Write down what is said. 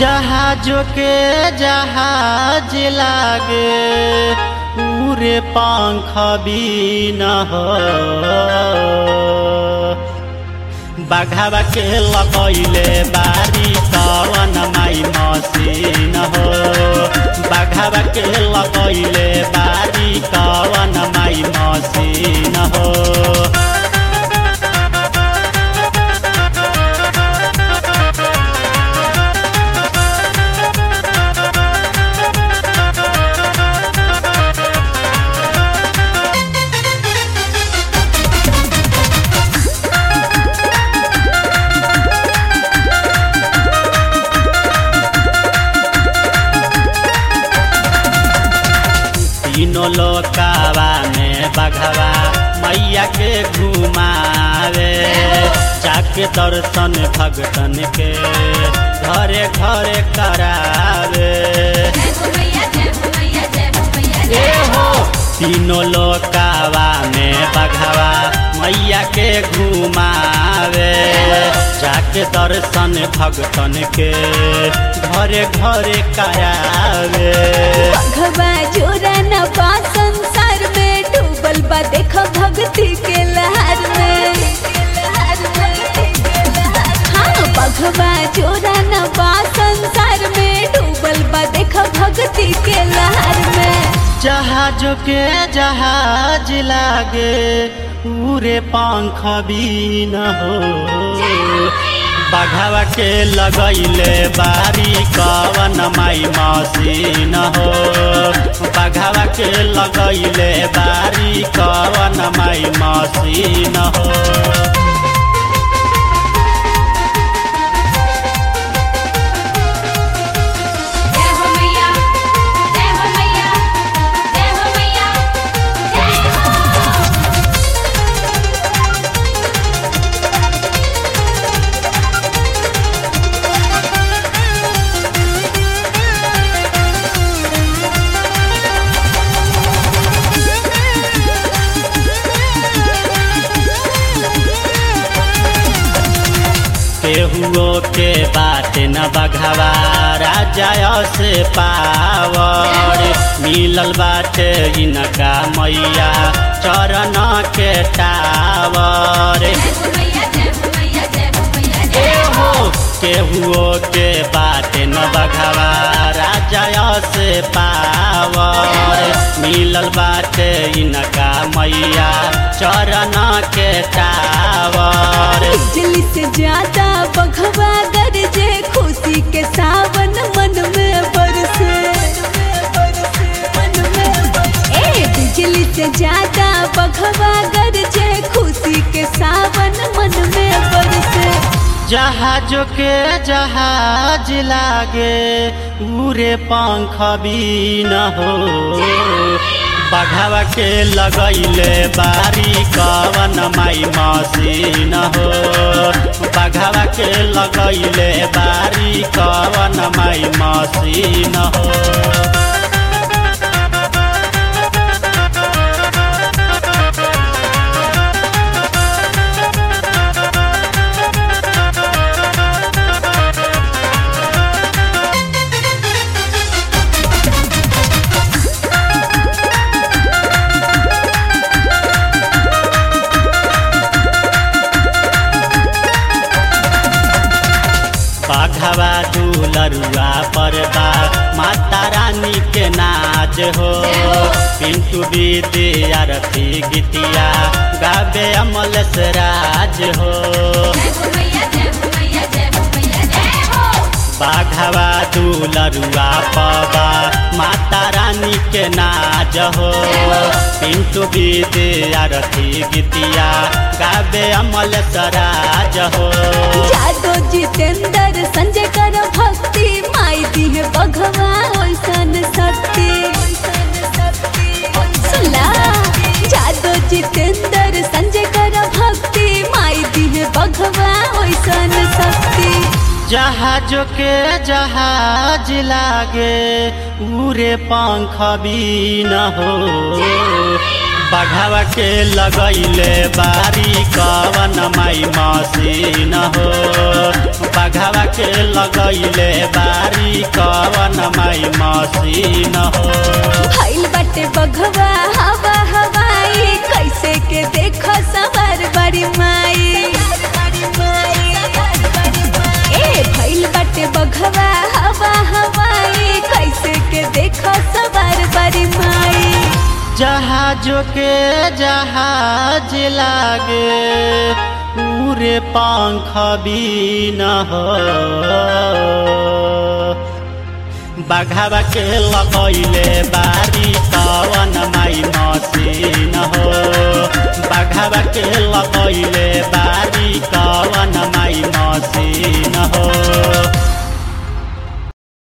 जहाजों के जहाज लागे पूरे पंख भी न हो बघावा के लगैले बारी कवन माई मसीन हो बघावा के लगैले बारी कवन माई मसीन हो तीनों लोकावा में बघवा मैया के घुमावे जाके दर्शन भगतन के घरे घरे करावे तीनों लोकावा में बघवा मैया के घुमावे जाके दर्शन भगतन के घरे घरे करावे बघवा जोरा न बा संसार में डूबल बा देख भक्ति के लहर में हाँ बघवा जोरा न बा संसार में डूबल बा देख भक्ति के लहर में जहाजों के जहाज लागे पूरे पंख भी न हो बघवा के लगैले बारी कवन माई मसीन हो बघवा के लगैले बारी कवन माई मसीन हो केहुओ के बात न बघवा राजा से पावर मिलल बाटे इनका मैया चरण के टावर केहुओ के बात न बघवा राजा से पावर मिलल बाटे इनका मैया चरण के टावर बिजली से ज्यादा बघवा गरजे खुशी के सावन मन में बरसे बिजली से ज्यादा बघवा गरजे खुशी के सावन मन में बरसे जहाजों के जहाज लागे पूरे पंख भी न हो बघवा के लगैले बारी कवन माई मसीन हो बघवा के लगैले बारी कवन माई मसीन हो बघवा दुलरुआ परबा माता रानी के नाच हो पिंटू विद्यार्थी गीतिया गावे अमल से राज हो बघवा दुलरुआ पबा माता रानी के नाच हो पिंटू विद्यार्थी गीतिया गावे अमल से राज हो जादो जितेंद्र संजय कर भक्ति माई दी है बघवा ओइसन शक्ति सुला जादो जितेंद्र संजय कर भक्ति माई दी है बघवा ओइसन शक्ति जहाजों के जहाज लागे पूरे पंख भी न हो बघवा के लगैले बारी कवन माई मसीन हो बघवा के के लगैले बारी कवन माई मसीन हो। भइल बाटे बघवा हवा हवाई कैसे के देखो सवार बड़ी माई। ए भइल बाटे बघवा हवा हवाई कैसे के देखो सवार बड़ी माई। जहाजो के जहाज लागे पूरे पंख बिन हो। बघवा के लगैले बारी कवन माई मसीन हो। बघवा के लगैले बारी कवन